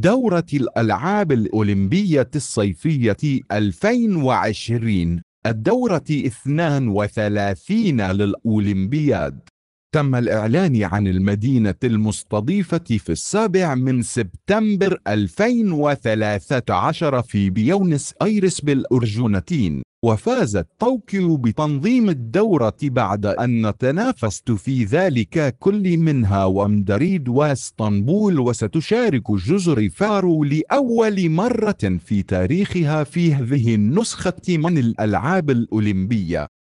دورة الألعاب الأولمبية الصيفية 2020 الدورة 32 للأولمبياد. تم الإعلان عن المدينة المستضيفة في 7 سبتمبر 2013 في بيونس آيرس بالأرجنتين، وفازت طوكيو بتنظيم الدورة بعد أن تنافست في ذلك كل منها ومدريد واسطنبول. وستشارك جزر فارو لأول مرة في تاريخها في هذه النسخة من الألعاب الأولمبية.